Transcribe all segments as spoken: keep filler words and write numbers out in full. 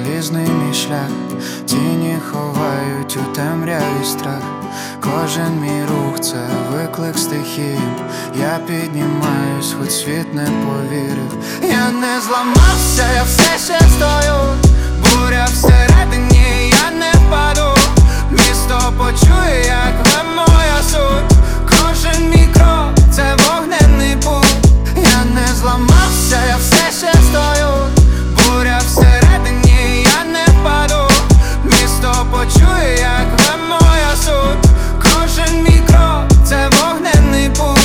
залізний мій шлях, тіні ховають у темряві страх. Кожен мій рух — це виклик стихії. Я піднімаюсь, хоч світ не повірив. Я не зламався, я все ще стою. Буря всередині, я не впаду. Місто почує, як рве моя суть. Кожен мій крок — це вогненний путь. Я не зламався, я все ще стою. Буря всередині, я не впаду. Місто почує, як рве моя суть. Кожен мій крок — це вогненний путь.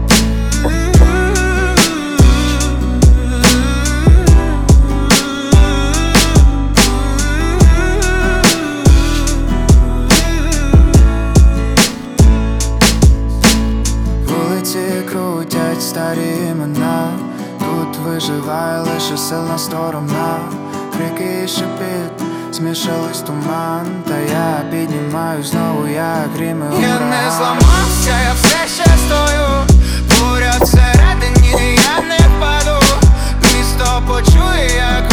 Вулиці крутять старі імена. Тут виживає лише сильна сторона. Крики і шепіт, змішались туман. Та я піднімаюсь знову, як грім і ураган. Я не зламався, я все ще стою. Буря всередині, я не впаду. Місто почує, як